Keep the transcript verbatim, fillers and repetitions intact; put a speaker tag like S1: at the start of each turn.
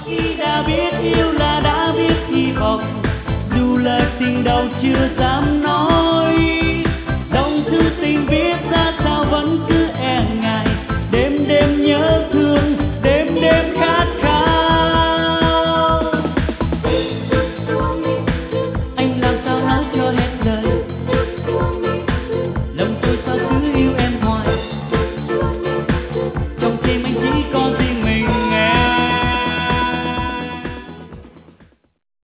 S1: Khi đã biết yêu là đã biết hy vọng, dù là tình đầu chưa dám nói.